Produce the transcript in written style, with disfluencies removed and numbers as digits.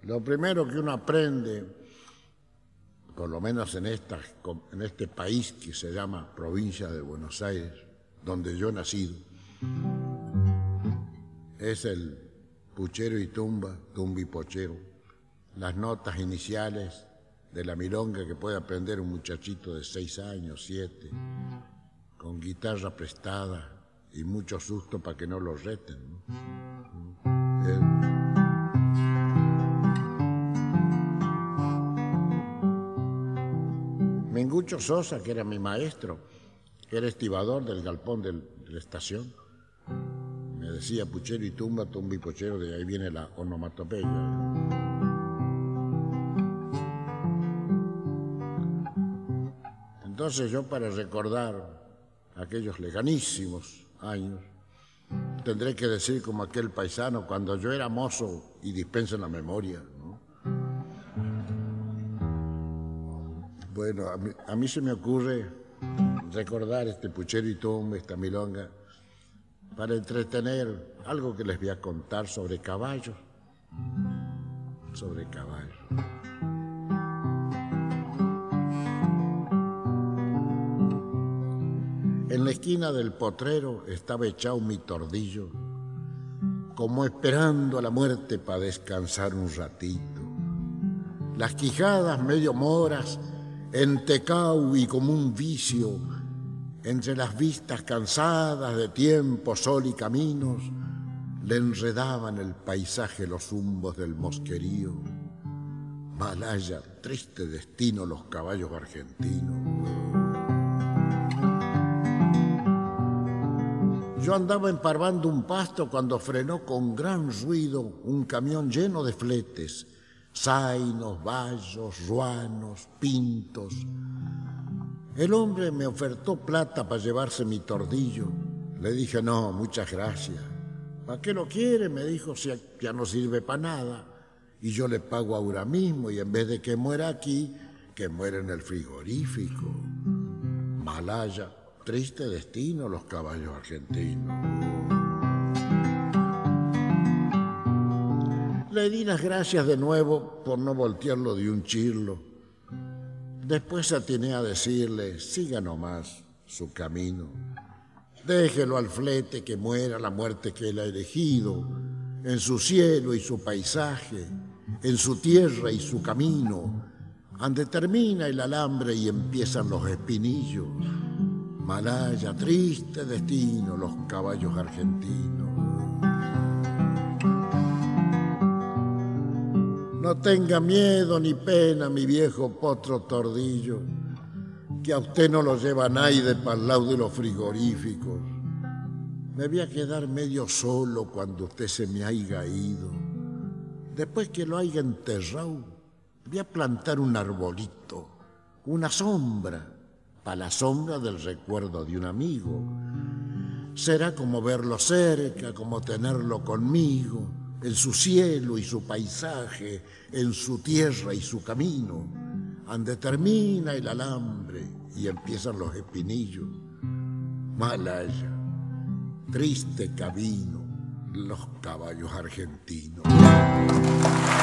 Lo primero que uno aprende, por lo menos en este país que se llama provincia de Buenos Aires, donde yo he nacido, es el puchero y tumba, tumba y pochero, las notas iniciales de la milonga que puede aprender un muchachito de 6 años, 7, con guitarra prestada y mucho susto para que no lo reten, ¿no? Mengucho Sosa, que era mi maestro, que era estibador del galpón de la estación, me decía puchero y tumba, tumba y pochero, de ahí viene la onomatopeya. Entonces yo, para recordar aquellos lejanísimos años, tendré que decir como aquel paisano: cuando yo era mozo, y dispensen la memoria, ¿no? Bueno, a mí se me ocurre recordar este puchero y tumba, esta milonga, para entretener algo que les voy a contar sobre caballos. Sobre caballos. En la esquina del potrero estaba echado mi tordillo, como esperando a la muerte para descansar un ratito. Las quijadas medio moras, entecau y como un vicio, entre las vistas cansadas de tiempo, sol y caminos, le enredaban el paisaje los zumbos del mosquerío. Malaya, triste destino los caballos argentinos. Yo andaba emparbando un pasto cuando frenó con gran ruido un camión lleno de fletes, zainos, bayos, ruanos, pintos. El hombre me ofertó plata para llevarse mi tordillo. Le dije: no, muchas gracias. ¿Para qué lo quiere? Me dijo, si ya no sirve para nada. Y yo le pago ahora mismo, y en vez de que muera aquí, que muera en el frigorífico. Malaya, triste destino los caballos argentinos. Le di las gracias de nuevo por no voltearlo de un chirlo. Después atiné a decirle: siga nomás su camino. Déjelo al flete que muera la muerte que él ha elegido, en su cielo y su paisaje, en su tierra y su camino, ande termina el alambre y empiezan los espinillos. Malaya, triste destino los caballos argentinos. No tenga miedo ni pena, mi viejo potro tordillo, que a usted no lo lleva nadie para el lado de los frigoríficos. Me voy a quedar medio solo cuando usted se me haya ido. Después que lo haya enterrado, voy a plantar un arbolito, una sombra, para la sombra del recuerdo de un amigo. Será como verlo cerca, como tenerlo conmigo, en su cielo y su paisaje, en su tierra y su camino, ande termina el alambre y empiezan los espinillos. Malaya, triste camino los caballos argentinos.